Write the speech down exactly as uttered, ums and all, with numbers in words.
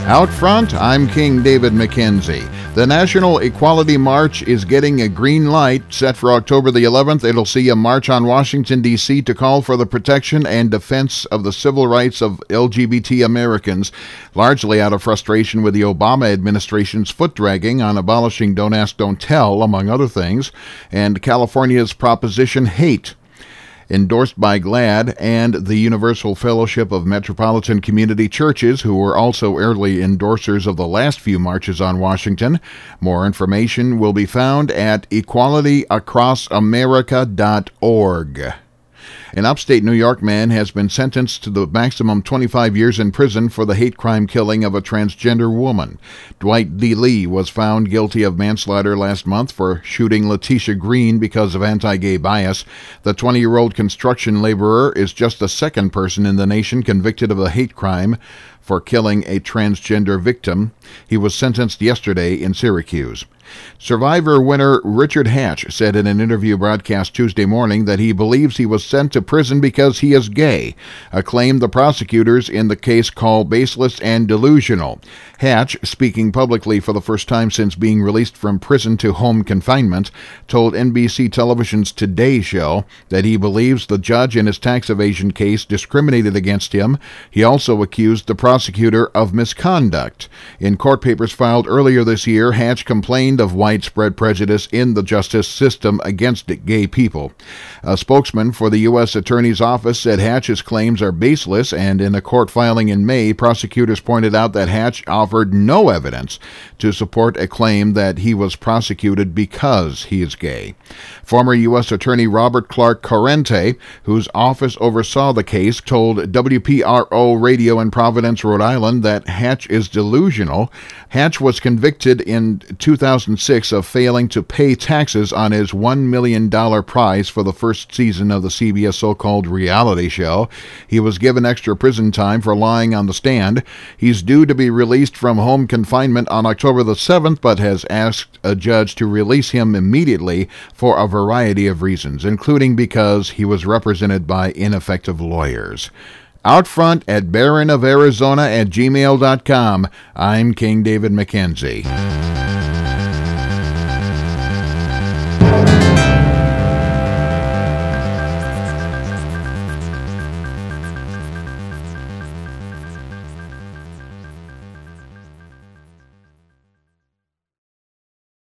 Out front, I'm King David McKenzie. The National Equality March is getting a green light. Set for October the eleventh, it'll see a march on Washington, D C to call for the protection and defense of the civil rights of L G B T Americans, largely out of frustration with the Obama administration's foot-dragging on abolishing Don't Ask, Don't Tell, among other things, and California's Proposition Hate. Endorsed by GLAAD and the Universal Fellowship of Metropolitan Community Churches, who were also early endorsers of the last few marches on Washington. More information will be found at equality across america dot org. An upstate New York man has been sentenced to the maximum twenty-five years in prison for the hate crime killing of a transgender woman. Dwight D. Lee was found guilty of manslaughter last month for shooting Letitia Green because of anti-gay bias. The twenty-year-old construction laborer is just the second person in the nation convicted of a hate crime for killing a transgender victim. He was sentenced yesterday in Syracuse. Survivor winner Richard Hatch said in an interview broadcast Tuesday morning that he believes he was sent to prison because he is gay, a claim the prosecutors in the case call baseless and delusional. Hatch, speaking publicly for the first time since being released from prison to home confinement, told N B C Television's Today Show that he believes the judge in his tax evasion case discriminated against him. He also accused the prosecutor of misconduct. In court papers filed earlier this year, Hatch complained of widespread prejudice in the justice system against gay people. A spokesman for the U S Attorney's Office said Hatch's claims are baseless, and in a court filing in May, prosecutors pointed out that Hatch offered no evidence to support a claim that he was prosecuted because he is gay. Former U S Attorney Robert Clark Corrente, whose office oversaw the case, told W P R O Radio in Providence, Rhode Island, that Hatch is delusional. Hatch was convicted in two thousand six of failing to pay taxes on his one million dollars prize for the first season of the C B S so-called reality show. He was given extra prison time for lying on the stand. He's due to be released from home confinement on October the seventh, but has asked a judge to release him immediately for a variety of reasons, including because he was represented by ineffective lawyers. Out front at baron of arizona at gmail dot com. I'm King David McKenzie.